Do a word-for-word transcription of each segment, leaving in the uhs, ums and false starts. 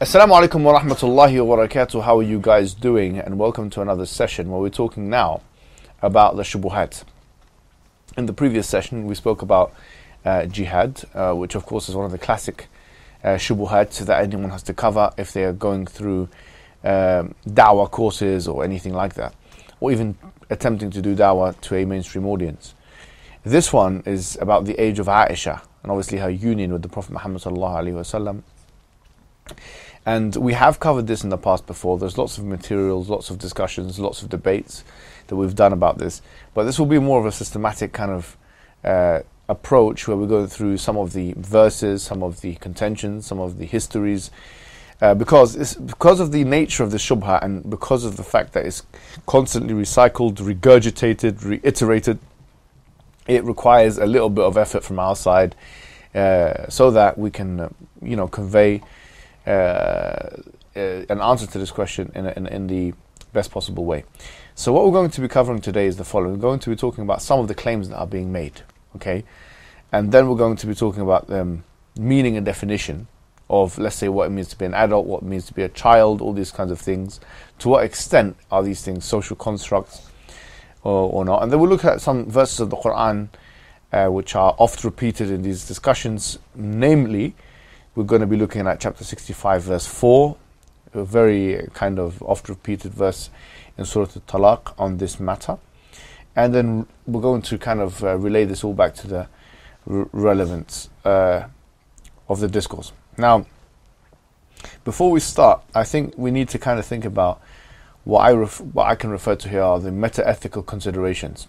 Assalamu alaikum wa rahmatullahi wa barakatuh. How are you guys doing? And welcome to another session where we're talking now about the shubuhat. In the previous session, we spoke about uh, jihad, uh, which of course is one of the classic uh, shubuhat that anyone has to cover if they are going through um, da'wah courses or anything like that, or even attempting to do da'wah to a mainstream audience. This one is about the age of Aisha and obviously her union with the Prophet Muhammad sallallahu alaihi wasallam. And we have covered this in the past before. There's lots of materials, lots of discussions, lots of debates that we've done about this. But this will be more of a systematic kind of uh, approach where we go through some of the verses, some of the contentions, some of the histories. Uh, because it's, because of the nature of the shubha and because of the fact that it's constantly recycled, regurgitated, reiterated, it requires a little bit of effort from our side uh, so that we can, uh, you know, convey Uh, uh, an answer to this question in, in, in the best possible way. So what we're going to be covering today is the following. We're going to be talking about some of the claims that are being made, okay? And then we're going to be talking about the um, meaning and definition of, let's say, what it means to be an adult, what it means to be a child, all these kinds of things. To what extent are these things social constructs or, or not? And then we'll look at some verses of the Quran uh, which are oft repeated in these discussions, namely, we're going to be looking at chapter sixty-five, verse four, a very kind of oft-repeated verse in Surah Al-Talaq on this matter. And then we're going to kind of uh, relay this all back to the r- relevance uh, of the discourse. Now, before we start, I think we need to kind of think about what I ref- what I can refer to here are the meta-ethical considerations.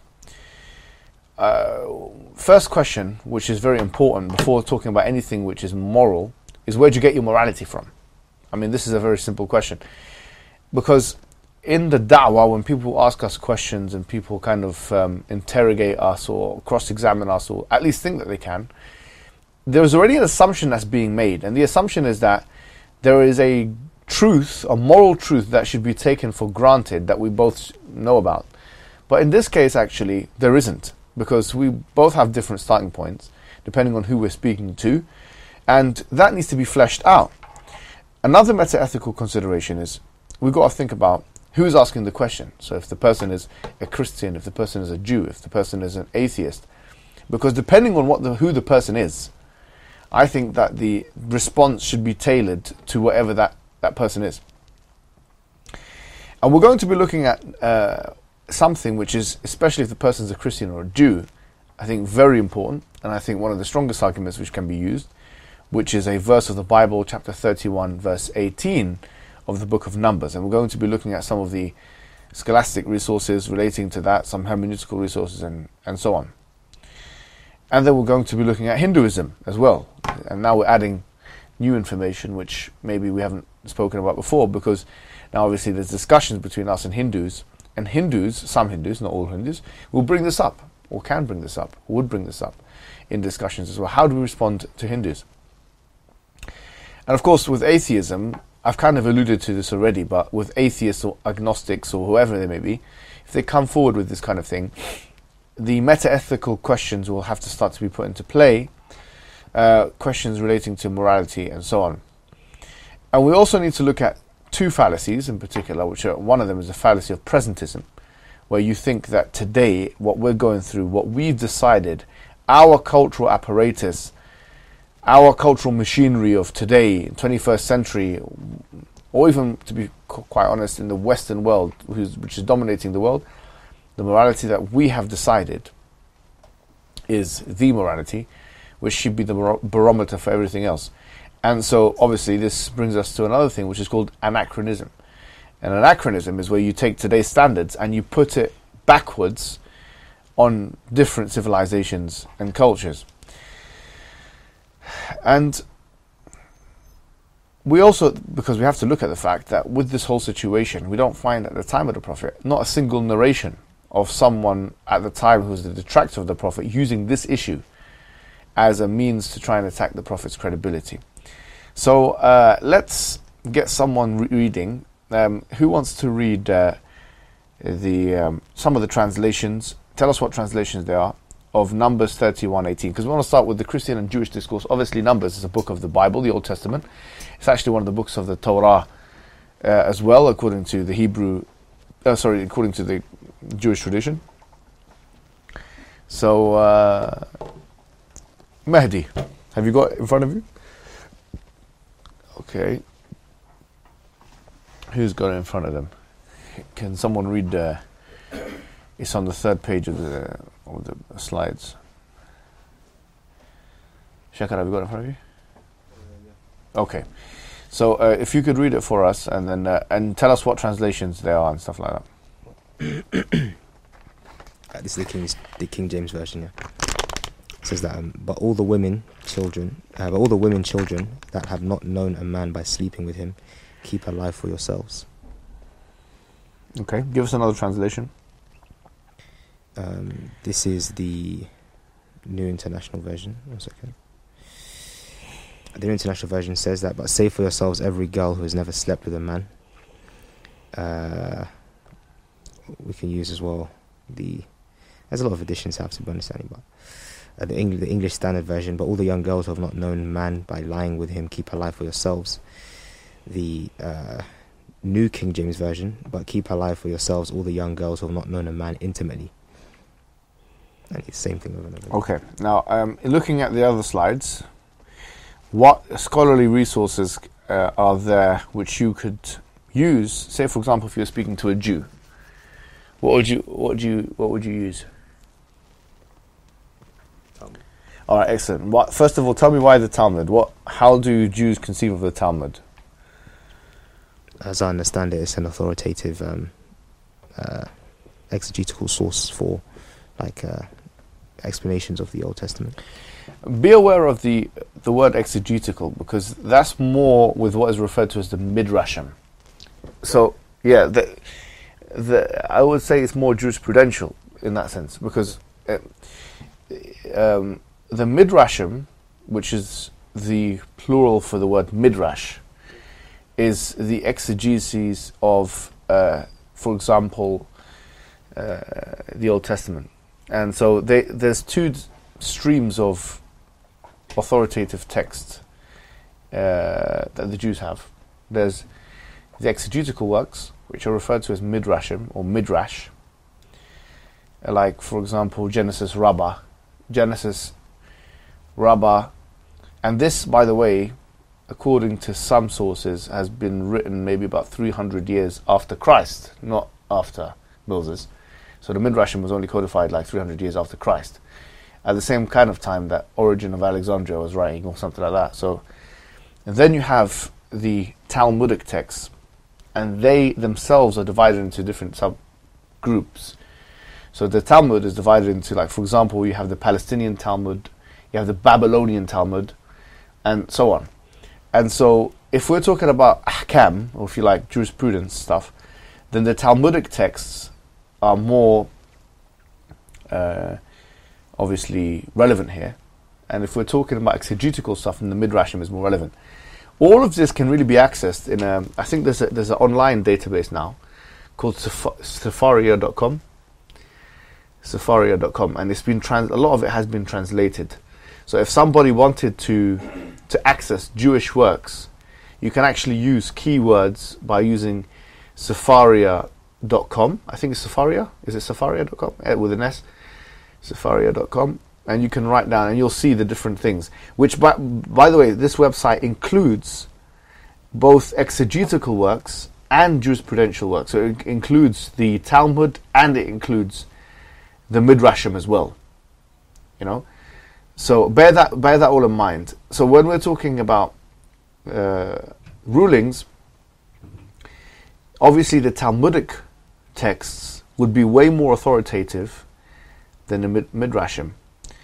Uh, first question, which is very important before talking about anything which is moral, is where do you get your morality from? I mean, this is a very simple question. Because in the da'wah, when people ask us questions and people kind of um, interrogate us or cross-examine us or at least think that they can, there's already an assumption that's being made. And the assumption is that there is a truth, a moral truth that should be taken for granted that we both know about. But in this case, actually, there isn't. Because we both have different starting points, depending on who we're speaking to, and that needs to be fleshed out. Another meta-ethical consideration is, we've got to think about who's asking the question. So if the person is a Christian, if the person is a Jew, if the person is an atheist, because depending on what the, who the person is, I think that the response should be tailored to whatever that, that person is. And we're going to be looking at uh, something which is, especially if the person is a Christian or a Jew, I think very important, and I think one of the strongest arguments which can be used, which is a verse of the Bible, chapter thirty-one, verse eighteen of the book of Numbers. And we're going to be looking at some of the scholastic resources relating to that, some hermeneutical resources, and, and so on. And then we're going to be looking at Hinduism as well. And now we're adding new information which maybe we haven't spoken about before, because now obviously there's discussions between us and Hindus. And Hindus, some Hindus, not all Hindus, will bring this up, or can bring this up, or would bring this up in discussions as well. How do we respond to Hindus? And of course, with atheism, I've kind of alluded to this already, but with atheists or agnostics or whoever they may be, if they come forward with this kind of thing, the meta-ethical questions will have to start to be put into play, uh, questions relating to morality and so on. And we also need to look at two fallacies in particular, which are, one of them is the fallacy of presentism, where you think that today, what we're going through, what we've decided, our cultural apparatus, our cultural machinery of today, twenty-first century, or even, to be quite honest, in the Western world, who's, which is dominating the world, the morality that we have decided is the morality, which should be the bar- barometer for everything else. And so, obviously, this brings us to another thing, which is called anachronism. And anachronism is where you take today's standards and you put it backwards on different civilizations and cultures. And we also, because we have to look at the fact that with this whole situation, we don't find at the time of the Prophet, not a single narration of someone at the time who was the detractor of the Prophet using this issue as a means to try and attack the Prophet's credibility. So uh, let's get someone re- reading. Um, who wants to read uh, the um, some of the translations? Tell us what translations they are of Numbers thirty-one eighteen, because we want to start with the Christian and Jewish discourse. Obviously, Numbers is a book of the Bible, the Old Testament. It's actually one of the books of the Torah uh, as well, according to the Hebrew, uh, sorry, according to the Jewish tradition. So, uh, Mahdi, have you got it in front of you? Okay. Who's got it in front of them? Can someone read? Uh, it's on the third page of the of the slides. Shakar, have you got it in front of you? Okay. So uh, if you could read it for us, and then uh, and tell us what translations there are and stuff like that. Uh, this is the King, the King James version. Yeah, it says that, um, but all the women, children, uh, but all the women, children that have not known a man by sleeping with him, keep alive for yourselves. Okay, give us another translation. Um, this is the New International Version. One second. The New International Version says that, but save for yourselves every girl who has never slept with a man. Uh, we can use as well the. There's a lot of editions, I have to be understanding, but uh, the, Eng- the English Standard Version. But all the young girls who have not known man by lying with him, keep alive for yourselves. The uh, New King James Version, but keep alive for yourselves all the young girls who have not known a man intimately. And it's the same thing over and over. Okay, now um, looking at the other slides, what scholarly resources uh, are there which you could use? Say, for example, if you're speaking to a Jew, what would you what would you what would you use? Talmud. All right, excellent. What, first of all, tell me why the Talmud. What? How do Jews conceive of the Talmud? As I understand it, it's an authoritative um, uh, exegetical source for like uh, explanations of the Old Testament. Be aware of the the word exegetical, because that's more with what is referred to as the midrashim. So yeah, the the I would say it's more jurisprudential in that sense, because uh, um, the midrashim, which is the plural for the word midrash, is the exegesis of, uh, for example, uh, the Old Testament. And so they, there's two d- streams of authoritative text uh, that the Jews have. There's the exegetical works, which are referred to as midrashim or midrash, uh, like, for example, Genesis Rabbah, Genesis Rabbah, and this, by the way, according to some sources, has been written maybe about three hundred years after Christ, not after Moses. So the Midrashim was only codified like three hundred years after Christ, at the same kind of time that Origen of Alexandria was writing, or something like that. So, and then you have the Talmudic texts, and they themselves are divided into different subgroups. So the Talmud is divided into, like, for example, you have the Palestinian Talmud, you have the Babylonian Talmud, and so on. And so, if we're talking about ahkam, or if you like, jurisprudence stuff, then the Talmudic texts are more uh, obviously relevant here. And if we're talking about exegetical stuff, then the Midrashim is more relevant. All of this can really be accessed in a, I think there's a, there's an online database now called Sefaria dot com. Sefaria dot com, and it's been trans- a lot of it has been translated. So if somebody wanted to to access Jewish works, you can actually use keywords by using Sefaria dot com. I think it's Sefaria. Is it Sefaria dot com? Uh, with an S. Sefaria dot com. And you can write down and you'll see the different things. Which, by, by the way, this website includes both exegetical works and jurisprudential works. So it includes the Talmud and it includes the Midrashim as well. You know? So bear that bear that all in mind. So when we're talking about uh, rulings, obviously the Talmudic texts would be way more authoritative than the mid- Midrashim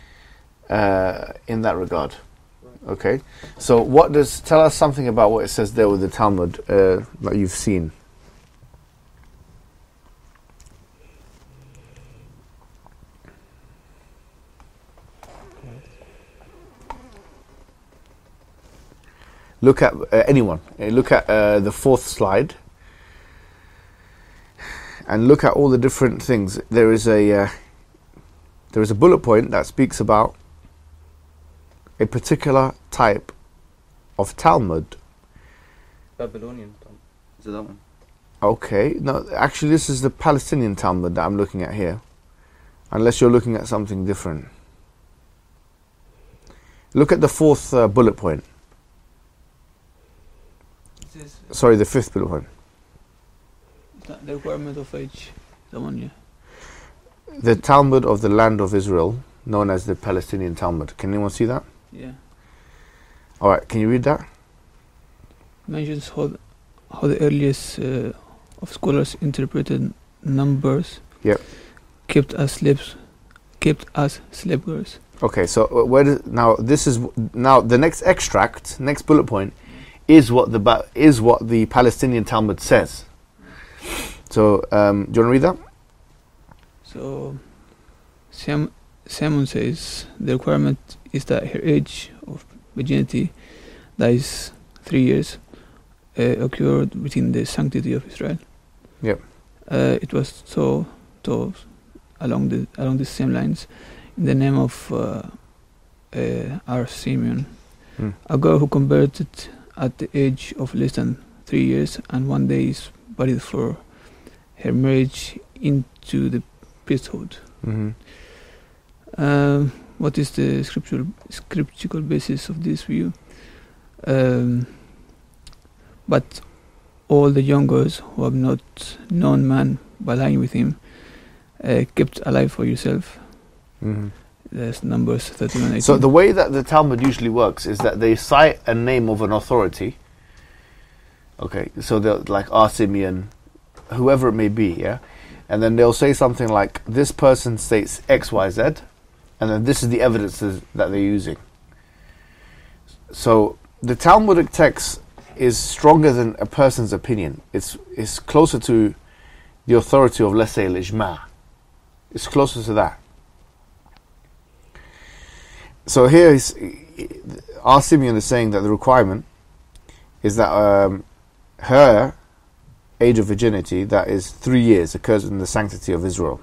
uh, in that regard. Okay, so what does tell us something about what it says there with the Talmud uh, that you've seen? Look at uh, anyone. Uh, look at uh, the fourth slide, and look at all the different things. There is a uh, there is a bullet point that speaks about a particular type of Talmud. Babylonian Talmud. Is it that one? Okay, no, actually this is the Palestinian Talmud that I'm looking at here. Unless you're looking at something different. Look at the fourth uh, bullet point. This is Sorry, the fifth bullet point. the the requirement of age. The one, yeah. The Talmud of the land of Israel, known as the Palestinian Talmud. Can anyone see that? Yeah. Alright, can you read that? Mentions how th- how the earliest uh, of scholars interpreted numbers. Yep. Kept as slaves, kept as slave girls. Okay, so uh, where does, now this is now the next extract, next bullet point, is what the ba- is what the Palestinian Talmud says. So, um, do you want to read that? So, Sam, Simon says the requirement is that her age of virginity, that is three years, uh, occurred within the sanctity of Israel. Yep. Uh, it was so so along the along the same lines, in the name of uh, uh, our Simeon, Hmm. a girl who converted at the age of less than three years and one day is buried for her marriage into the priesthood. Mm-hmm. Um, what is the scriptural scriptural basis of this view? Um, but all the young girls who have not known man by lying with him, uh, kept alive for yourself. Mm-hmm. That's Numbers thirty-one eighteen. So the way that the Talmud usually works is that they cite a name of an authority. Okay, so they're like R. Simeon, whoever it may be, yeah? And then they'll say something like, this person states X, Y, Z, and then this is the evidence that they're using. So the Talmudic text is stronger than a person's opinion. It's it's closer to the authority of, let's say, al-ijma'. It's closer to that. So here is our Simeon is saying that the requirement is that um, her age of virginity, that is three years, occurs in the sanctity of Israel.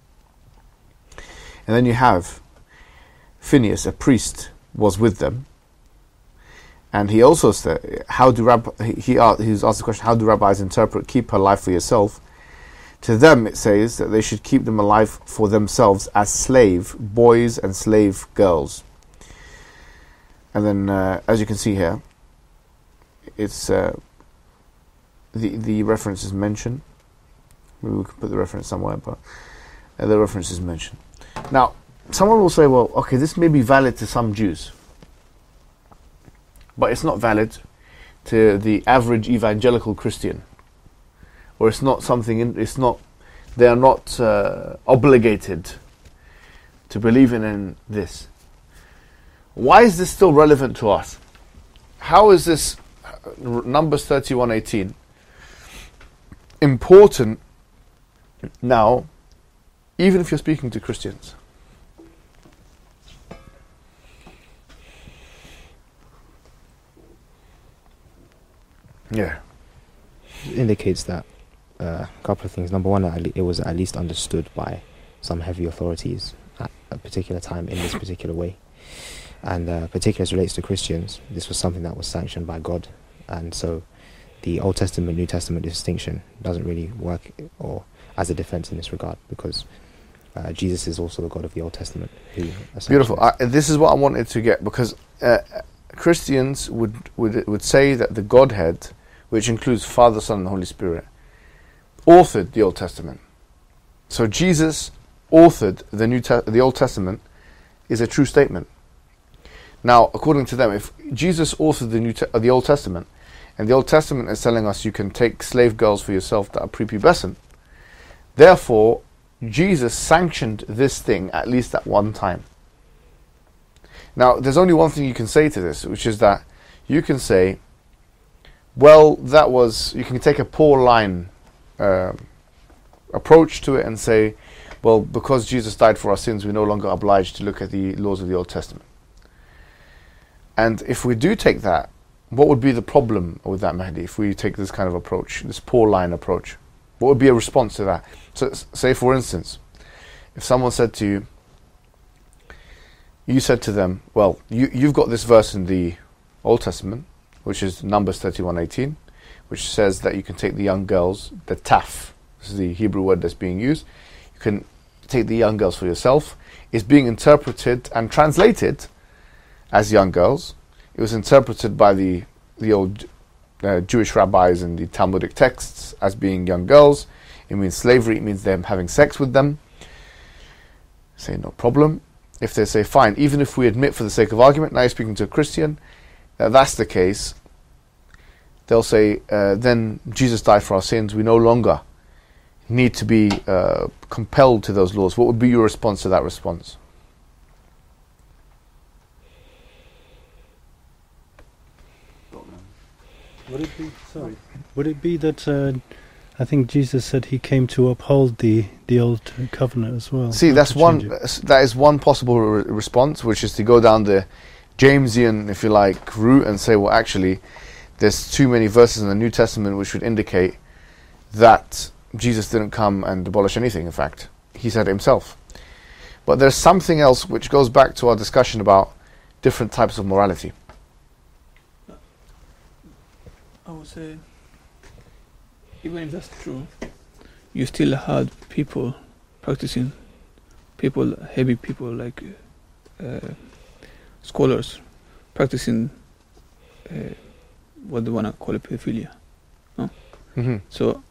And then you have Phineas, a priest, was with them, and he also said, "How do rab-" he he was asked the question, "How do rabbis interpret keep her alive for yourself?" To them, it says that they should keep them alive for themselves as slave boys and slave girls. And then, uh, as you can see here, it's uh, the the reference is mentioned. Maybe we could put the reference somewhere, but uh, the reference is mentioned. Now, someone will say, "Well, okay, this may be valid to some Jews, but it's not valid to the average evangelical Christian, or it's not something. In, it's not. They are not uh, obligated to believe in, in this." Why is this still relevant to us? How is this uh, Numbers thirty-one eighteen important now, even if you're speaking to Christians? Yeah. It indicates that uh, a couple of things. Number one, at le- it was at least understood by some heavy authorities at a particular time in this particular way. And uh, particularly as it relates to Christians, this was something that was sanctioned by God. And so the Old Testament, New Testament distinction doesn't really work or as a defense in this regard, because uh, Jesus is also the God of the Old Testament. Who Beautiful. I, this is what I wanted to get, because uh, Christians would, would would say that the Godhead, which includes Father, Son, and Holy Spirit, authored the Old Testament. So Jesus authored the New Te- the Old Testament is a true statement. Now, according to them, if Jesus authored the New Te- uh, the Old Testament, and the Old Testament is telling us you can take slave girls for yourself that are prepubescent, therefore Jesus sanctioned this thing at least at one time. Now, there's only one thing you can say to this, which is that you can say, well, that was, you can take a poor line uh, approach to it and say, well, because Jesus died for our sins, we're no longer obliged to look at the laws of the Old Testament. And if we do take that, what would be the problem with that, Mahdi, if we take this kind of approach, this poor line approach? What would be a response to that? So, say, for instance, if someone said to you, you said to them, well, you, you've got this verse in the Old Testament, which is Numbers thirty-one eighteen, which says that you can take the young girls, the taf, this is the Hebrew word that's being used, you can take the young girls for yourself. It's being interpreted and translated as young girls. It was interpreted by the the old uh, Jewish rabbis in the Talmudic texts as being young girls. It means slavery, it means them having sex with them. Say no problem. If they say fine, even if we admit for the sake of argument, now you're speaking to a Christian, that that's the case, they'll say uh, then Jesus died for our sins, we no longer need to be uh, compelled to those laws. What would be your response to that response? Would it be sorry? Would it be that uh, I think Jesus said he came to uphold the the old covenant as well? See, not that's to one. change it? That is one possible re- response, which is to go down the Jamesian, if you like, route and say, well, actually, there's too many verses in the New Testament which would indicate that Jesus didn't come and abolish anything. In fact, he said it himself. But there's something else which goes back to our discussion about different types of morality. I would say, even if that's true, you still had people practicing, people, heavy people like uh, scholars practicing uh, what they want to call it pedophilia. No? Mm-hmm. So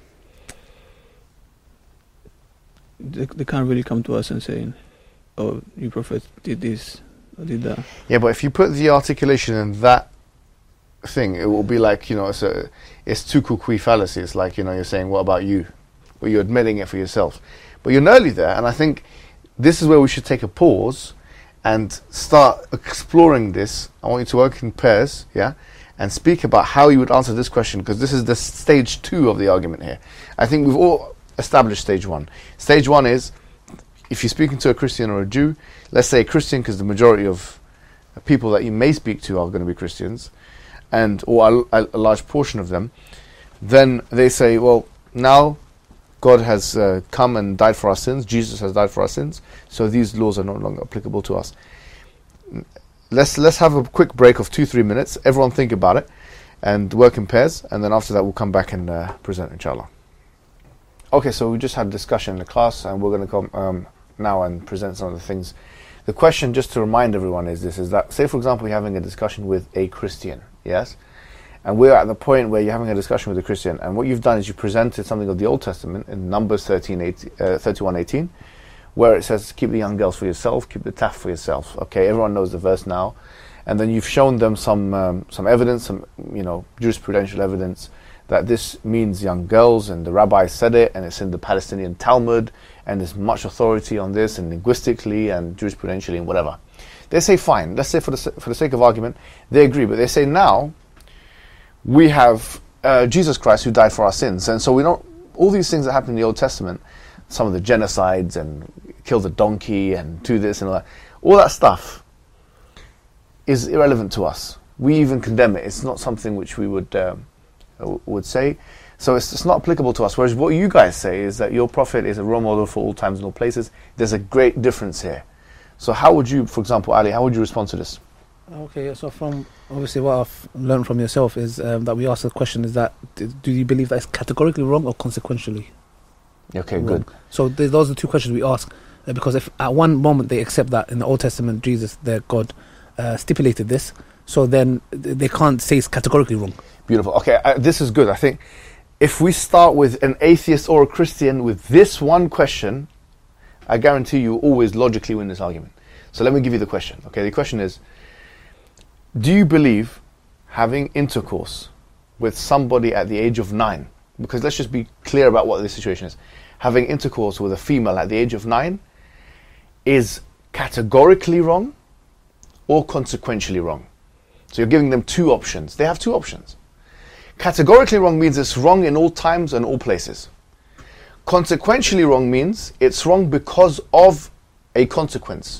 they, they can't really come to us and saying, oh, you prophet did this or did that. Yeah, but if you put the articulation in that thing, it will be like, you know, it's a it's tukukui fallacy. It's like, you know, you're saying, what about you? Well, you're admitting it for yourself. But you're nearly there, and I think this is where we should take a pause and start exploring this. I want you to work in pairs, yeah, and speak about how you would answer this question, because this is the stage two of the argument here. I think we've all established stage one. Stage one is, if you're speaking to a Christian or a Jew, let's say a Christian, because the majority of people that you may speak to are going to be Christians, and or a, a large portion of them, then they say, well, now God has uh, come and died for our sins, Jesus has died for our sins, so these laws are no longer applicable to us. Let's let's have a quick break of two, three minutes. Everyone think about it and work in pairs, and then after that we'll come back and uh, present, inshallah. Okay, so we just had a discussion in the class, and we're going to come um, now and present some of the things. The question, just to remind everyone, is this, is that, say for example, you're having a discussion with a Christian, yes? And we're at the point where you're having a discussion with a Christian, and what you've done is you presented something of the Old Testament in Numbers thirteen, eighteen, uh, thirty-one eighteen, where it says, keep the young girls for yourself, keep the taf for yourself. Okay, everyone knows the verse now. And then you've shown them some um, some evidence, some, you know, jurisprudential evidence that this means young girls, and the rabbis said it, and it's in the Palestinian Talmud, and there's much authority on this, and linguistically, and jurisprudentially, and whatever. They say, fine, let's say for the, for the sake of argument, they agree, but they say now, we have uh, Jesus Christ who died for our sins, and so we don't, all these things that happen in the Old Testament, some of the genocides, and kill the donkey, and do this and all that, all that stuff is irrelevant to us. We even condemn it. It's not something which we would um, would say. So it's, it's not applicable to us. Whereas what you guys say is that your prophet is a role model for all times and all places. There's a great difference here. So how would you, for example, Ali, how would you respond to this? Okay, so from obviously what I've learned from yourself is um, that we asked the question is that d- do you believe that it's categorically wrong or consequentially Okay, wrong? good. So th- those are the two questions we ask, uh, because if at one moment they accept that in the Old Testament Jesus, their God, uh, stipulated this, so then th- they can't say it's categorically wrong. Beautiful. Okay, uh, this is good. I think if we start with an atheist or a Christian with this one question, I guarantee you always logically win this argument. So let me give you the question. Okay, the question is, do you believe having intercourse with somebody at the age of nine, because let's just be clear about what the situation is, having intercourse with a female at the age of nine is categorically wrong or consequentially wrong? So you're giving them two options. They have two options. Categorically wrong means it's wrong in all times and all places. Consequentially wrong means it's wrong because of a consequence.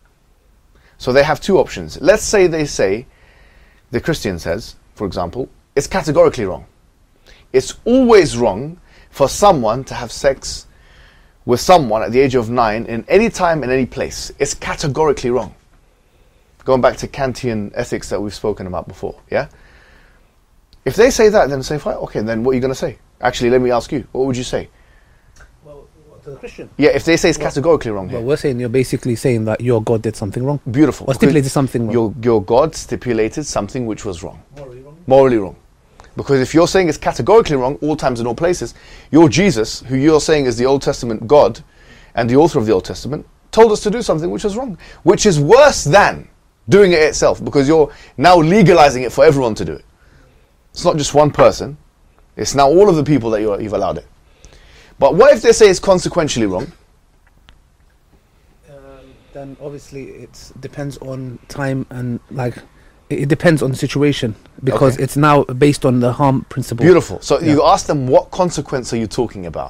So they have two options. Let's say they say, the Christian says, for example, it's categorically wrong. It's always wrong for someone to have sex with someone at the age of nine in any time, in any place. It's categorically wrong. going back to Kantian ethics that we've spoken about before, yeah? If they say that, then say, fine, okay, then what are you going to say? Actually, let me ask you, what would you say? Well, to the Christian. Yeah, if they say it's Well- categorically wrong Well, here. we're saying you're basically saying that your God did something wrong. Beautiful. Or stipulated something wrong. Your, your God stipulated something which was wrong. Morally wrong. Morally wrong. Because if you're saying it's categorically wrong, all times and all places, your Jesus, who you're saying is the Old Testament God and the author of the Old Testament, told us to do something which was wrong. Which is worse than doing it itself, because you're now legalizing it for everyone to do it. It's not just one person. It's now all of the people that you're, you've allowed it. But what if they say it's consequentially wrong? Um, then obviously it depends on time and like it, it depends on the situation because Okay. it's now based on the harm principle. Beautiful. So Yeah. you ask them, what consequence are you talking about?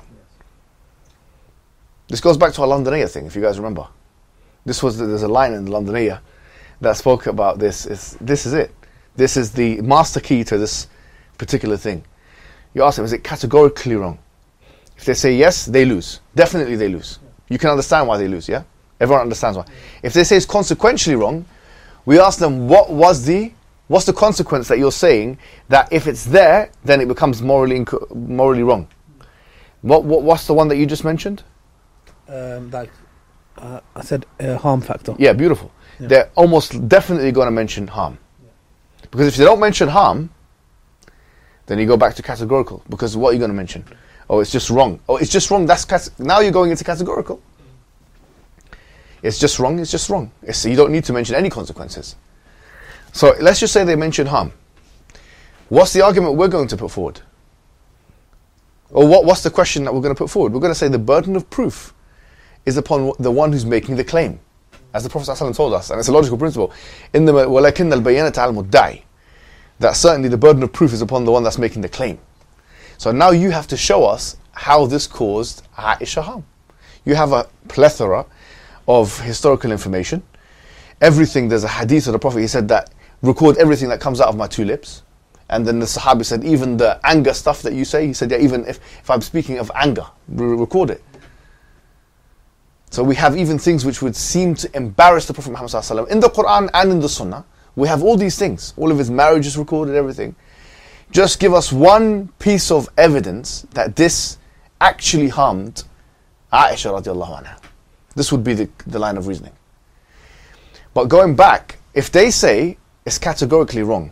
This goes back to our Londonaya thing, if you guys remember. This was the, there's a line in the Londonaya that spoke about this. It's, this is it. This is the master key to this particular thing. You ask them, is it categorically wrong? If they say yes, they lose. Definitely they lose. You can understand why they lose, yeah? Everyone understands why. If they say it's consequentially wrong, we ask them, what was the, what's the consequence that you're saying that if it's there, then it becomes morally inco- morally wrong? What, what what's the one that you just mentioned? Um, like uh, I said, uh, harm factor. Yeah, beautiful. Yeah. They're almost definitely going to mention harm. Because if they don't mention harm, then you go back to categorical. Because what are you going to mention? Oh, it's just wrong. Oh, it's just wrong. That's cat- now you're going into categorical. It's just wrong. It's just wrong. It's, you don't need to mention any consequences. So let's just say they mention harm. What's the argument we're going to put forward? Or what, what's the question that we're going to put forward? We're going to say the burden of proof is upon the one who's making the claim. As the Prophet ﷺ told us, and it's a logical principle, إِنَّمَا وَلَكِنَّ الْبَيَّنَةَ عَلَى الْمُدَّعِ, that certainly the burden of proof is upon the one that's making the claim. So now you have to show us how this caused Aisha harm. You have a plethora of historical information. Everything, there's a hadith of the Prophet, he said that, record everything that comes out of my two lips. And then the Sahabi said, even the anger stuff that you say, he said, yeah, even if, if I'm speaking of anger, re- record it. So we have even things which would seem to embarrass the Prophet Muhammad sallallahu alaihi wasallam in the Quran and in the Sunnah. We have all these things. All of his marriages recorded, everything. Just give us one piece of evidence that this actually harmed Aisha radiallahu anha. This would be the, the line of reasoning. But going back, if they say it's categorically wrong,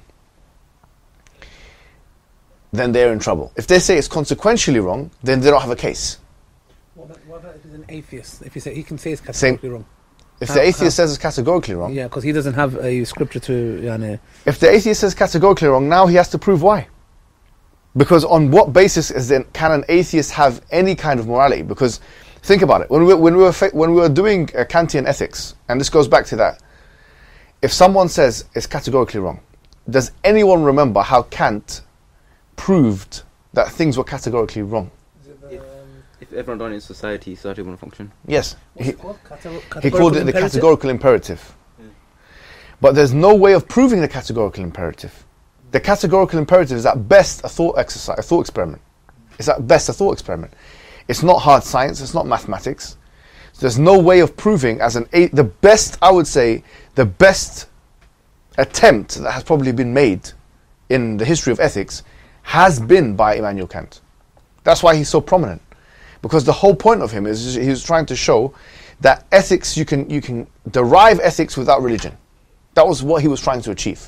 then they're in trouble. If they say it's consequentially wrong, then they don't have a case. What about, what about if he's an atheist? If he say he can say it's Same. categorically wrong. If How- the atheist how- says it's categorically wrong, Yeah, because he doesn't have a scripture to. Yani, if the atheist says categorically wrong, now he has to prove why. Because on what basis is then can an atheist have any kind of morality? Because think about it. When we when we were fa- when we were doing uh, Kantian ethics, and this goes back to that. If someone says it's categorically wrong, does anyone remember how Kant proved that things were categorically wrong? If everyone done it in society, society wouldn't function. Yes, What's he, it called? Catego- he called it the imperative? categorical imperative. Yeah. But there's no way of proving the categorical imperative. The categorical imperative is at best a thought exercise, a thought experiment. It's at best a thought experiment. It's not hard science, it's not mathematics. There's no way of proving as an a- the best, I would say, the best attempt that has probably been made in the history of ethics has been by Immanuel Kant. That's why he's so prominent. Because the whole point of him is he was trying to show that ethics, you can you can derive ethics without religion. That was what he was trying to achieve.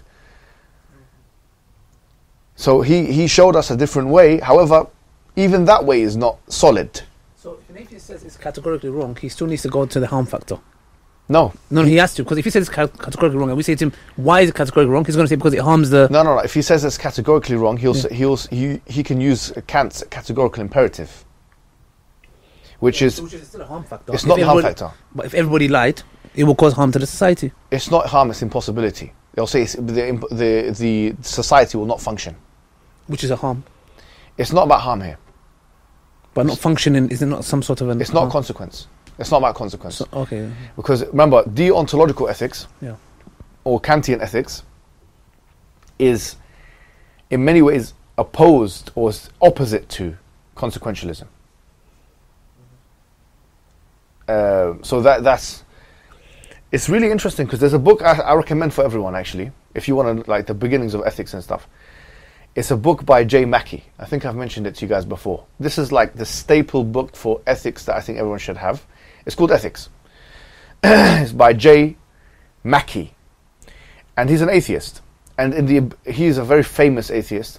So he, he showed us a different way. However, even that way is not solid. So if an atheist says it's categorically wrong, he still needs to go to the harm factor. No. No, he has to, because if he says it's ca- categorically wrong, and we say to him, why is it categorically wrong? He's going to say because it harms the. No, no, no. If he says it's categorically wrong, he'll Yeah. say, he'll s- he he can use Kant's categorical imperative, which is Which is still a harm factor. it's If not the harm everybody- factor. But if everybody lied, it will cause harm to the society. It's not harm. It's impossibility. They'll say it's, the imp- the the society will not function. Which is a harm. It's not about harm here. But not functioning, is it not some sort of an. It's not harm? consequence. It's not about consequence. So, okay. Because remember, deontological ethics Yeah. or Kantian ethics is in many ways opposed or s- opposite to consequentialism. Uh, so that that's it's really interesting because there's a book I, I recommend for everyone actually, if you want to like the beginnings of ethics and stuff. It's a book by Jay Mackey. I think I've mentioned it to you guys before. This is like the staple book for ethics that I think everyone should have. It's called Ethics. It's by Jay Mackey, and he's an atheist, and in the he's a very famous atheist.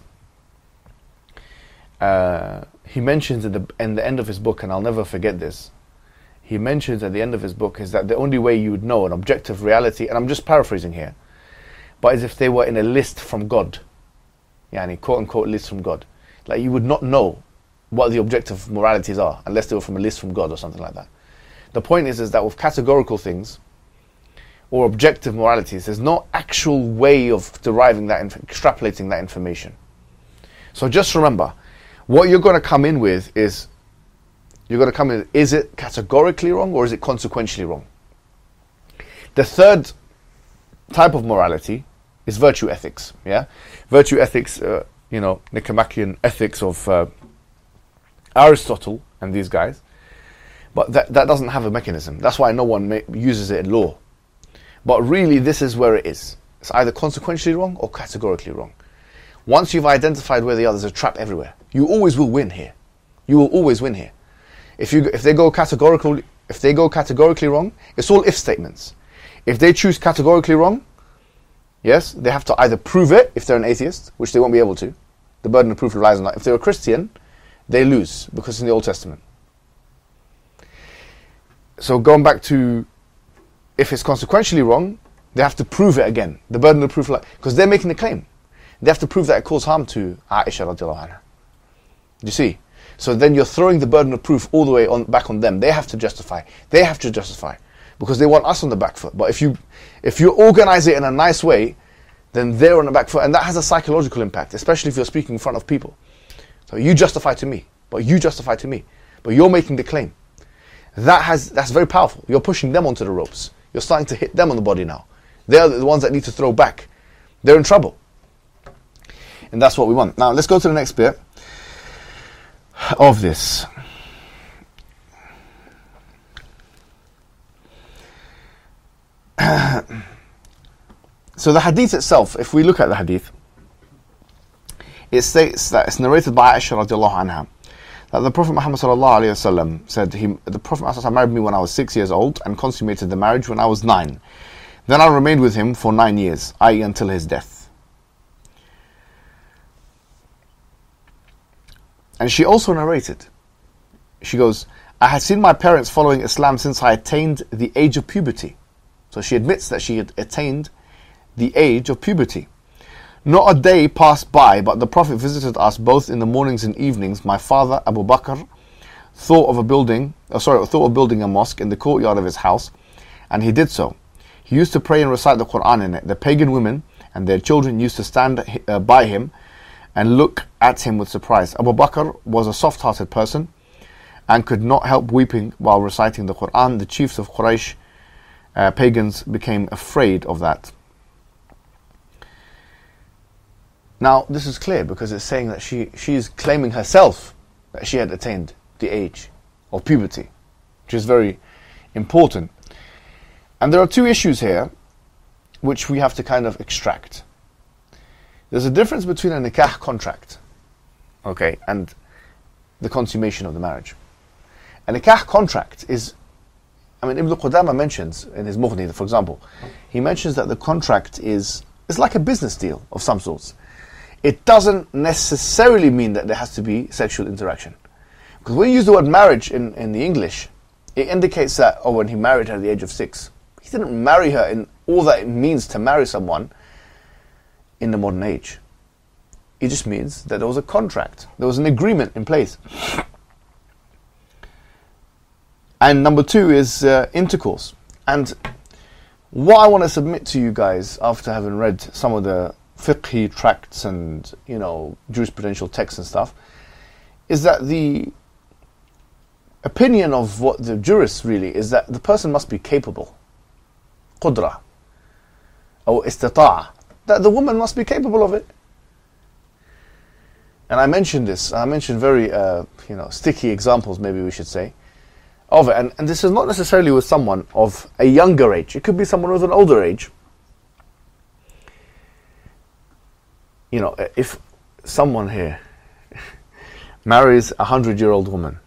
Uh, he mentions in the in the end of his book, and I'll never forget this. He mentions at the end of his book is that the only way you would know an objective reality, and I'm just paraphrasing here, but is if they were in a list from God, yani quote unquote list from God. Like you would not know what the objective moralities are unless they were from a list from God or something like that. The point is, is that with categorical things or objective moralities, there's no actual way of deriving that, inf- extrapolating that information. So just remember, what you're going to come in with is, you're going to come in with, is it categorically wrong or is it consequentially wrong? The third type of morality is virtue ethics. Yeah, virtue ethics, uh, you know, Nicomachean ethics of uh, Aristotle and these guys. But that, that doesn't have a mechanism. That's why no one ma- uses it in law. But really, this is where it is. It's either consequentially wrong or categorically wrong. Once you've identified where they are, there's a trap everywhere. You always will win here. You will always win here. If you if they go categorically if they go categorically wrong, it's all if statements. If they choose categorically wrong, yes, they have to either prove it if they're an atheist, which they won't be able to. The burden of proof relies on that. If they're a Christian, they lose because it's in the Old Testament. So going back to, if it's consequentially wrong, they have to prove it again. The burden of proof, because they're making the claim. They have to prove that it caused harm to Aisha radiallahu anha. You see? So then you're throwing the burden of proof all the way on back on them. They have to justify. They have to justify. Because they want us on the back foot. But if you if you organize it in a nice way, then they're on the back foot. And that has a psychological impact, especially if you're speaking in front of people. So you justify to me, but you justify to me. But you're making the claim. That has that's very powerful. You're pushing them onto the ropes. You're starting to hit them on the body now. They're the ones that need to throw back. They're in trouble. And that's what we want. Now let's go to the next bit of this. So the hadith itself, if we look at the hadith, it states that it's narrated by Aisha radiallahu anha that the Prophet Muhammad sallallahu alaihi wasallam said, he, the Prophet Muhammad married me when I was six years old and consummated the marriage when I was nine. Then I remained with him for nine years, that is until his death. And she also narrated, she goes, I had seen my parents following Islam since I attained the age of puberty. So she admits that she had attained the age of puberty. Not a day passed by, but the Prophet visited us both in the mornings and evenings. My father, Abu Bakr, thought of a building, oh sorry, thought of building a mosque in the courtyard of his house, and he did so. He used to pray and recite the Quran in it. The pagan women and their children used to stand uh, by him and look at him with surprise. Abu Bakr was a soft-hearted person and could not help weeping while reciting the Quran. The chiefs of Quraysh, uh, pagans, became afraid of that. Now, this is clear because it's saying that she, she is claiming herself that she had attained the age of puberty, which is very important. And there are two issues here which we have to kind of extract. There's a difference between a nikah contract, okay, and the consummation of the marriage. A nikah contract is, I mean, Ibn Qudama mentions in his Mughni, for example, he mentions that the contract is, is like a business deal of some sorts. It doesn't necessarily mean that there has to be sexual interaction. Because when you use the word marriage in, in the English, it indicates that, oh, when he married her at the age of six, he didn't marry her in all that it means to marry someone in the modern age. It just means that there was a contract, there was an agreement in place. And number two is uh, intercourse. And what I want to submit to you guys after having read some of the fiqhi tracts and, you know, jurisprudential texts and stuff, is that the opinion of what the jurists really is that the person must be capable, qudra, or istita'a, that the woman must be capable of it. And I mentioned this, I mentioned very, uh, you know, sticky examples, maybe we should say. of it. And, and this is not necessarily with someone of a younger age. It could be someone with an older age. You know, if someone here marries a hundred-year-old woman,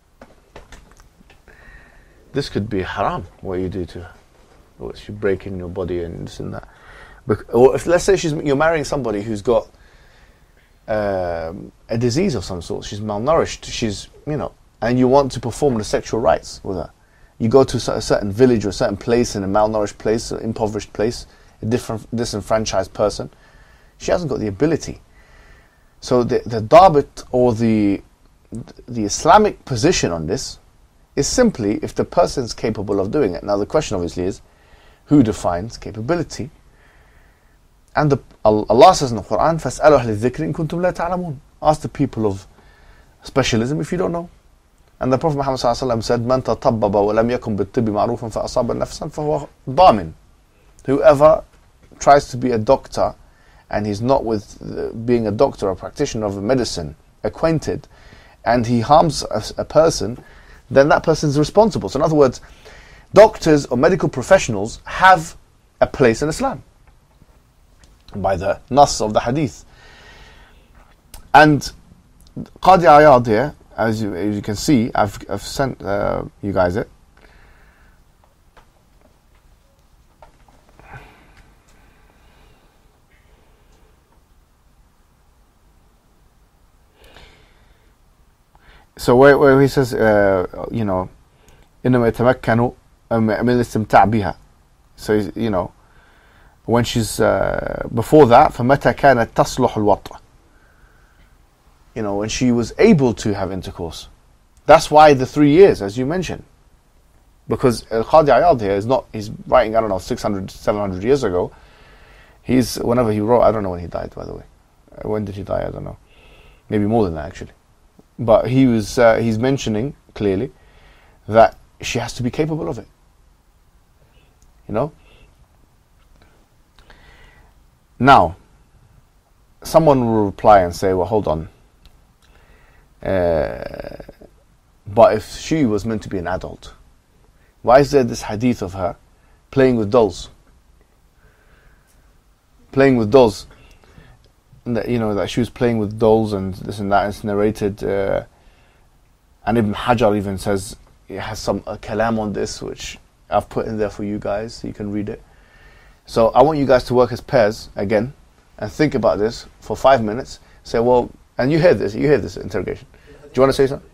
this could be haram, what you do to her. Or she's breaking your body and this and that. Or if, let's say she's, you're marrying somebody who's got um, a disease of some sort, she's malnourished, she's, you know, and you want to perform the sexual rites with her. You go to a certain village or a certain place, in a malnourished place, an impoverished place, a different, disenfranchised person. She hasn't got the ability. So the the dabit, or the the Islamic position on this, is simply if the person's capable of doing it. Now the question obviously is, who defines capability? And the, Allah says in the Quran, فَاسْأَلُوا أَهْلِ الذِّكْرِ إِن كُنْتُمْ لَا تَعْلَمُونَ. Ask the people of specialism if you don't know. And the Prophet Muhammad ﷺ said, مَنْ تَطَبَّبَ وَلَمْ يَكُنْ بِالطِّبِّ مَعْرُوفًا فَأَصَابَ نَفْسًا فَهُوَ ضَامِنٌ. Whoever tries to be a doctor and he's not with uh, being a doctor or practitioner of medicine acquainted, and he harms a, a person, then that person is responsible. So in other words, doctors or medical professionals have a place in Islam by the nas of the hadith. And Qadi Ayad here, as you, as you can see, I've, I've sent uh, you guys it. So where, where he says, uh, you know, إنما يتمكنوا من الاستمتاع بها. So you know, when she's uh, before that, فمتى كانت تصلح الوطأ. You know, when she was able to have intercourse. That's why the three years, as you mentioned, because Al-Qadi Ayad here is not. He's writing, I don't know, six hundred, seven hundred years ago. He's whenever he wrote. I don't know when he died, by the way. When did he die? I don't know. Maybe more than that, actually. But he was uh, he's mentioning clearly that she has to be capable of it. You know? Now, someone will reply and say, well, hold on. Uh, but if she was meant to be an adult, why is there this hadith of her playing with dolls? Playing with dolls. That, you know, that she was playing with dolls and this and that. It's narrated, uh, and Ibn Hajar even says it has some a kalam on this, which I've put in there for you guys so you can read it. So I want you guys to work as pairs again and think about this for five minutes. Say, well, and you hear this, you hear this interrogation. Do you want to say something?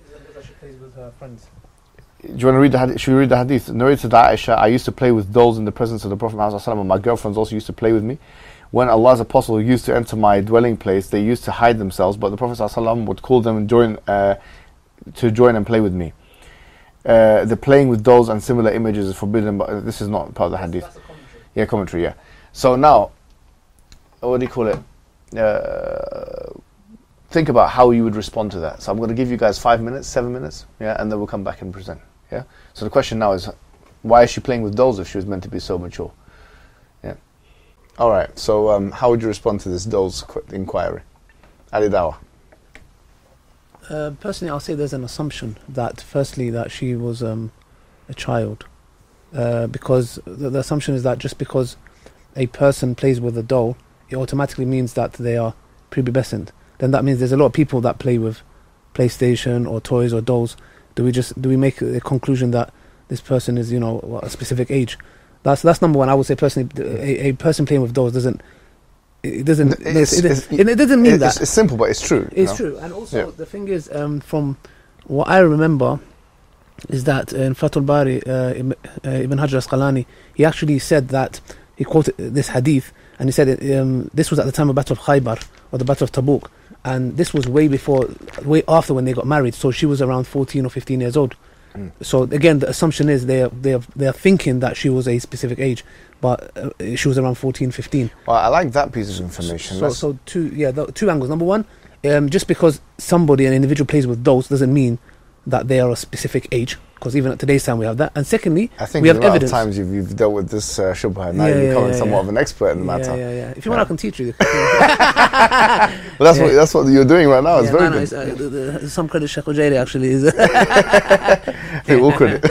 Do you want to read the hadith? Should we read the hadith? Narrated Aisha, I used to play with dolls in the presence of the Prophet Muhammad ﷺ, and my girlfriends also used to play with me. When Allah's apostle used to enter my dwelling place, they used to hide themselves, but the Prophet ﷺ would call them and join uh, to join and play with me. Uh, the playing with dolls and similar images is forbidden, but this is not part of the hadith. That's a commentary. Yeah, commentary, yeah. So now, what do you call it? Uh, think about how you would respond to that. So I'm going to give you guys five minutes, seven minutes, yeah, and then we'll come back and present, yeah? So the question now is, why is she playing with dolls if she was meant to be so mature? All right, so um, how would you respond to this dolls inquiry? Ali Dawa. Uh, personally, I'll say there's an assumption that, firstly, that she was um, a child. Uh, because the, the assumption is that just because a person plays with a doll, it automatically means that they are prepubescent. Then that means there's a lot of people that play with PlayStation or toys or dolls. Do we just do we make a conclusion that this person is, you know, a specific age? That's that's number one. I would say personally, a, a person playing with dolls doesn't. It doesn't. It's, it, it's, it, it doesn't mean it's, that. It's simple, but it's true. It's know? true, and also yeah. the thing is, um, from what I remember, is that in Fathul Bari, uh, Ibn, uh, Ibn Hajar Asqalani, he actually said that he quoted this hadith, and he said it, um, this was at the time of Battle of Khaybar or the Battle of Tabuk, and this was way before, way after when they got married. So she was around fourteen or fifteen years old. Mm. So again, the assumption is they are they are they are thinking that she was a specific age, but uh, she was around fourteen, fifteen. Well, I like that piece of information. So, so two, yeah, the, two angles. Number one, um, just because somebody, an individual, plays with dolls doesn't mean that they are a specific age. because even at today's time we have that. And secondly, I think we the have amount evidence. of times you've, you've dealt with this uh, shubha, now Yeah, you're yeah, becoming yeah, somewhat yeah. of an expert in the yeah, matter. yeah, yeah. If you Yeah. want, I can teach you. But that's Yeah. what that's what you're doing right now. It's Yeah, very no, no, good. it's, uh, the, the, some credit Sheikh Ujairi actually is. Hey, all credit.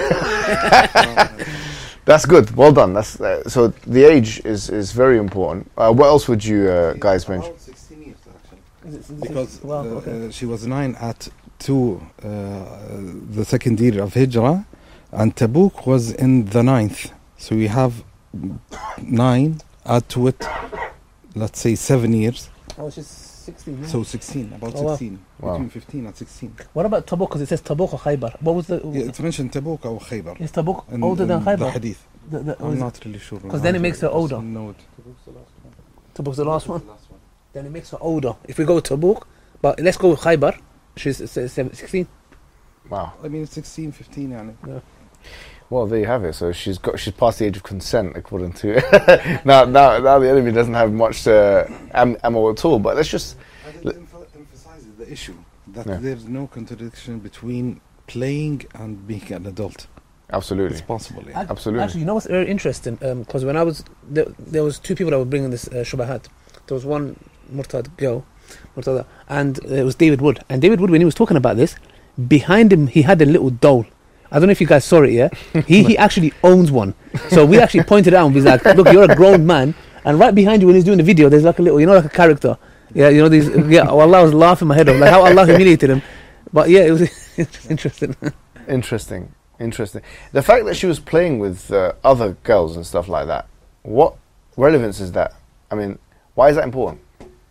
That's good. Well done. That's uh, so. The age is is very important. Uh, what else would you uh, guys mention? About sixteen years actually. Because Wow, uh, okay. uh, she was nine at two, uh, the second year of Hijrah, and Tabuk was in the ninth. So we have nine, add to it, let's say seven years. Oh, she's sixteen. So sixteen, about Oh, wow. sixteen, Wow. between fifteen and sixteen. What about Tabuk? Because it says Tabuk or Khaybar. What was the? Yeah, it's mentioned Tabuk or Khaybar. Is Tabuk in- older than in the Khaybar? hadith. The, the, I'm not really sure. 'Cause then it makes her older. No, Tabuk's the last one. Then it makes her older. If we go with Tabuk, but let's go with Khaybar. She's s- s- sixteen. Wow. I mean sixteen, fifteen, يعني. Well, there you have it. So she's got she's past the age of consent, according to now. Now, now the enemy doesn't have much uh, am- ammo at all. But let's just I think Le- it emph- emphasizes the issue that Yeah. there's no contradiction between playing and being an adult. absolutely, It's possible. Yeah. Ac- absolutely. Actually, you know what's very interesting? Because when I was there, there was two people that were bringing this uh, Shubahat. There was one Murtad girl, Murtada, and uh, it was David Wood. And David Wood, when he was talking about this, behind him he had a little doll. I don't know if you guys saw it. Yeah, he he actually owns one. So we actually pointed out and was like, "Look, you're a grown man." And right behind you, when he's doing the video, there's like a little, you know, like a character. Yeah, you know these. Yeah, oh, Allah was laughing my head off, like how Allah humiliated him. But yeah, it was interesting. Interesting, interesting. The fact that she was playing with uh, other girls and stuff like that. What relevance is that? I mean, why is that important?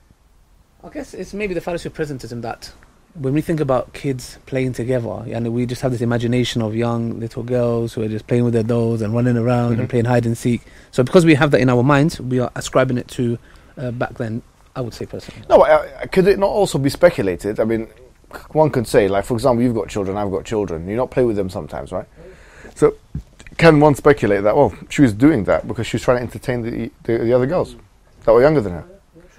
I guess it's maybe the fallacy of presentism that when we think about kids playing together, and we just have this imagination of young little girls who are just playing with their dolls and running around Mhm. and playing hide and seek. So because we have that in our minds, we are ascribing it to uh, back then, I would say personally. No, uh, could it not also be speculated? I mean, one could say, like, for example, you've got children, I've got children. You not play with them sometimes, right? So, can one speculate that, well, she was doing that because she was trying to entertain the the, the other girls that were younger than her?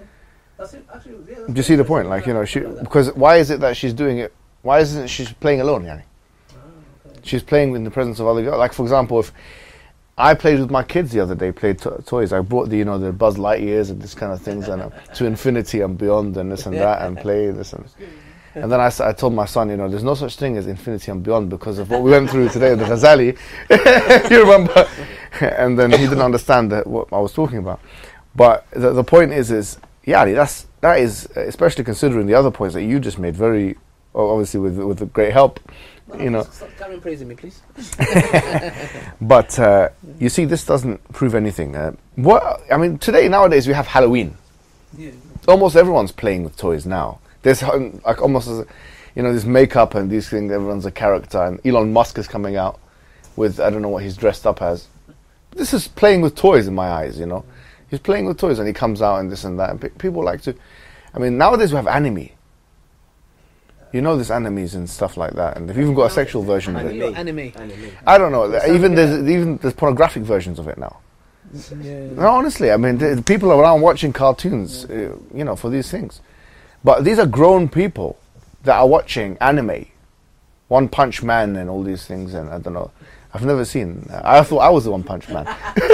Do you see the point? Like, you know, she because why is it that she's doing it? Why isn't it she's playing alone, Yani? She's playing in the presence of other girls. Like, for example, if I played with my kids the other day, played to- toys. I brought the, you know, the Buzz Lightyears and this kind of things, and uh, to infinity and beyond, and this and that, and play this and. And then I, s- I told my son, you know, there's no such thing as infinity and beyond because of what we went through today with the Ghazali. You remember? And then he didn't understand that, what I was talking about. But the, the point is, is yeah, that's that is especially considering the other points that you just made. Very well, obviously with with great help, you know. Stop carrying praising me, please. But uh, you see, this doesn't prove anything. Uh, what I mean, today nowadays we have Halloween. Yeah. Almost everyone's playing with toys now. There's um, like almost, as a, you know, this makeup and these things. Everyone's a character, and Elon Musk is coming out with I don't know what he's dressed up as. This is playing with toys in my eyes. You know, he's playing with toys, and he comes out and this and that. And pe- people like to. I mean, nowadays we have anime. You know, there's animes and stuff like that, and they've even got a sexual version of it. Anime. I don't know. Even there's even there's pornographic versions of it now. Yeah. No, honestly, I mean, the, the people are around watching cartoons, uh, you know, for these things. But these are grown people that are watching anime, One Punch Man and all these things, and I don't know. I've never seen. Uh, I thought I was the One Punch Man.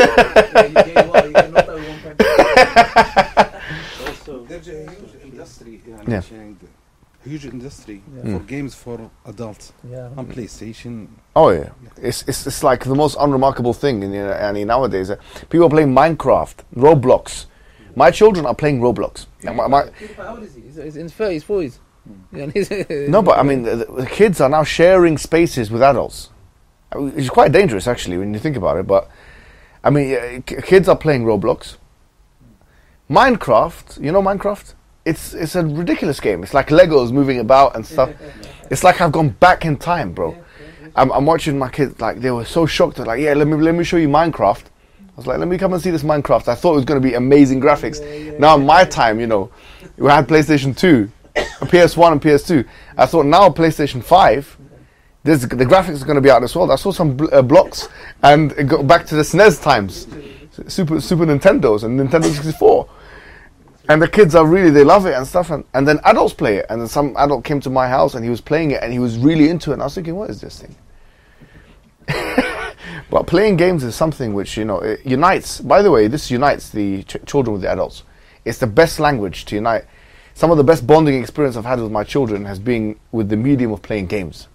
Also, there's a huge industry, يعني Yeah. sharing the- huge industry Yeah. for games for adults Yeah. on PlayStation. Oh yeah, it's it's it's like the most unremarkable thing. In, you know, I mean, nowadays, uh, people are playing Minecraft, Roblox. My children are playing Roblox. And my- my- How old is he? He's, he's in his thirties, forties. Yeah, and he's- no, but I mean, the, the kids are now sharing spaces with adults. I mean, it's quite dangerous, actually, when you think about it. But I mean, uh, k- kids are playing Roblox. Minecraft, you know Minecraft? It's it's a ridiculous game. It's like Legos moving about and stuff. It's like I've gone back in time, bro. I'm, I'm watching my kids, like, they were so shocked. They're like, yeah, let me let me show you Minecraft. I was like, let me come and see this Minecraft. I thought it was going to be amazing graphics. Now, in my time, you know, we had PlayStation two, a P S one and P S two. I thought now PlayStation five, this, the graphics are going to be out as well. I saw some bl- uh, blocks and it got back to the S N E S times, Super Super Nintendos and Nintendo sixty-four. And the kids are really, they love it and stuff. And, and then adults play it. And then some adult came to my house and he was playing it and he was really into it. And I was thinking, what is this thing? But playing games is something which, you know, it unites. By the way, this unites the ch- children with the adults. It's the best language to unite. Some of the best bonding experience I've had with my children has been with the medium of playing games.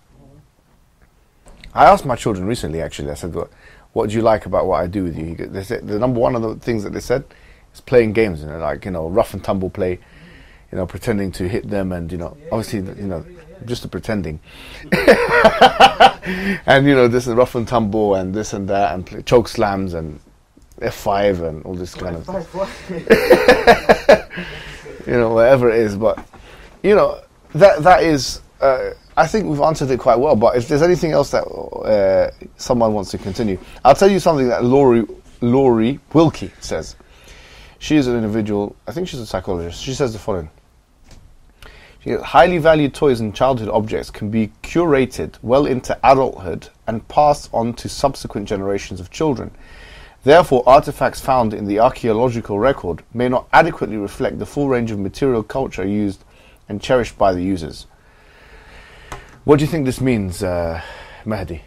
I asked my children recently, actually, I said, what, what do you like about what I do with you? They said, the number one of the things that they said is playing games, you know, like, you know, rough and tumble play, you know, pretending to hit them and, you know, obviously, you know, just the pretending. And, you know, this is rough and tumble and this and that and play, choke slams and F five and all this kind of you know, whatever it is. But, you know, that that is, uh, I think we've answered it quite well. But if there's anything else that uh, someone wants to continue, I'll tell you something that Laurie, Laurie Wilkie says. She is an individual, I think she's a psychologist. She says the following. She goes, highly valued toys and childhood objects can be curated well into adulthood and passed on to subsequent generations of children. Therefore, artifacts found in the archaeological record may not adequately reflect the full range of material culture used and cherished by the users. What do you think this means, uh, Mahdi?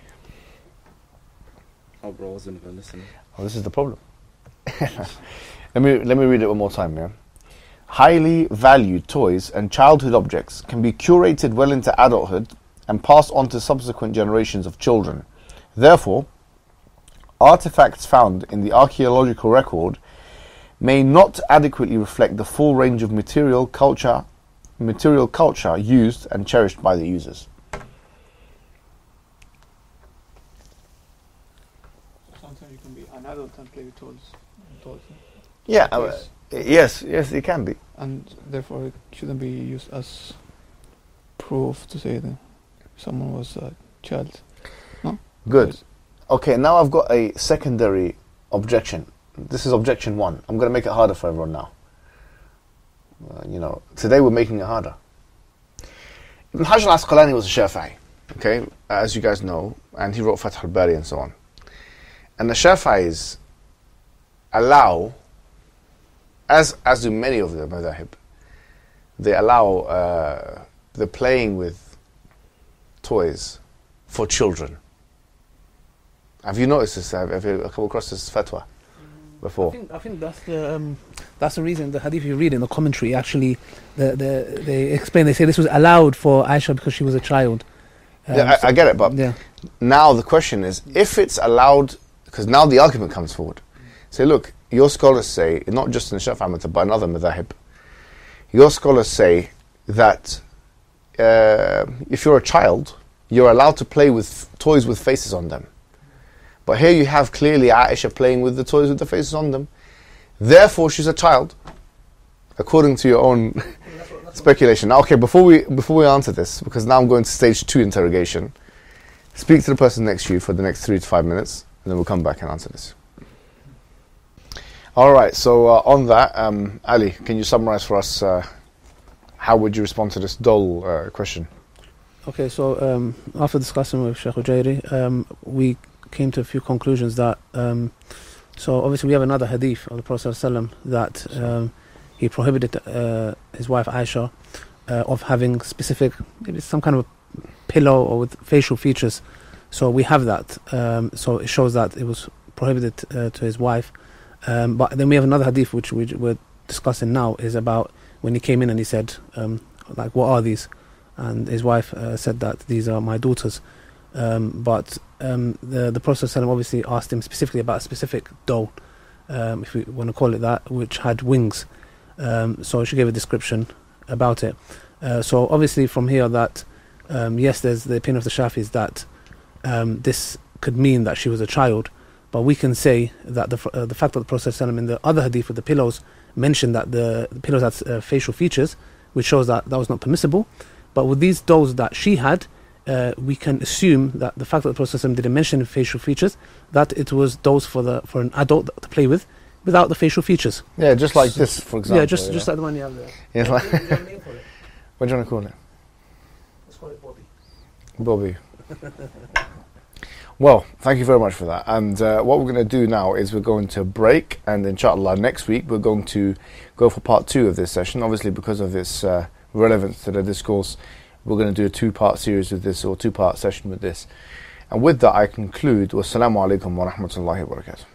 Oh, bro, I wasn't even listening. Oh, this is the problem. let me let me read it one more time, yeah? Highly valued toys and childhood objects can be curated well into adulthood and passed on to subsequent generations of children. Therefore, artifacts found in the archaeological record may not adequately reflect the full range of material culture, material culture used and cherished by the users. Sometimes you can be an adult and play with toys. toys. Yeah, uh, yes, yes, it can be. And therefore it shouldn't be used as proof to say that someone was a child. No? Good. Because Okay, now I've got a secondary objection. This is objection one. I'm going to make it harder for everyone now. Uh, you know, today we're making it harder. Ibn Hajar al-Asqalani was a Shafi'i, okay, as you guys know, and he wrote Fath al-Bari and so on. And the Shafi'is allow, as as do many of the madhahib, they allow uh, the playing with toys for children. Have you noticed this? Have, have you come across this fatwa before? I think, I think that's the um, that's the reason the hadith you read in the commentary actually the, the they explain, they say this was allowed for Aisha because she was a child. Um, yeah, I, I get it, but yeah. now the question is, if it's allowed, because now the argument comes forward. Say, look, your scholars say, not just in the Shafi'i madhab, but another madhahib, your scholars say that uh, if you're a child, you're allowed to play with toys with faces on them. But here you have clearly Aisha playing with the toys with the faces on them. Therefore, she's a child, according to your own speculation. Now, okay, before we before we answer this, because now I'm going to stage two interrogation, speak to the person next to you for the next three to five minutes, and then we'll come back and answer this. All right, so uh, on that, um, Ali, can you summarize for us uh, how would you respond to this dull uh, question? Okay, so um, after discussing with Sheikh Ujairi, um, we came to a few conclusions that um, so obviously we have another hadith of the Prophet ﷺ that um, he prohibited uh, his wife Aisha uh, of having specific, maybe some kind of a pillow or with facial features. So we have that. Um, so it shows that it was prohibited uh, to his wife. Um, but then we have another hadith which we, we're discussing now, is about when he came in and he said, um, like, what are these? And his wife uh, said that these are my daughters. Um, but um, the the Prophet ﷺ obviously asked him specifically about a specific doll, um, if we want to call it that, which had wings. Um, so she gave a description about it. Uh, so obviously from here that um, yes, there's the opinion of the Shafis that um, this could mean that she was a child, but we can say that the uh, the fact that the Prophet ﷺ in the other hadith with the pillows mentioned that the, the pillows had uh, facial features, which shows that that was not permissible. But with these dolls that she had, Uh, we can assume that the fact that the Prophet ﷺ didn't mention facial features, that it was dolls for the for an adult to play with, without the facial features. Yeah, just like this, for example. Yeah, just yeah. just like the one you have there. Yeah, like What do you have a name for it? What do you want to call it? Let's call it Bobby. Bobby. Well, thank you very much for that. And uh, what we're going to do now is we're going to break, and inshallah next week we're going to go for part two of this session. Obviously, because of its uh, relevance to the discourse, we're going to do a two-part series with this, or two-part session with this. And with that I conclude. Wassalamu alaikum wa rahmatullahi wa barakatuh.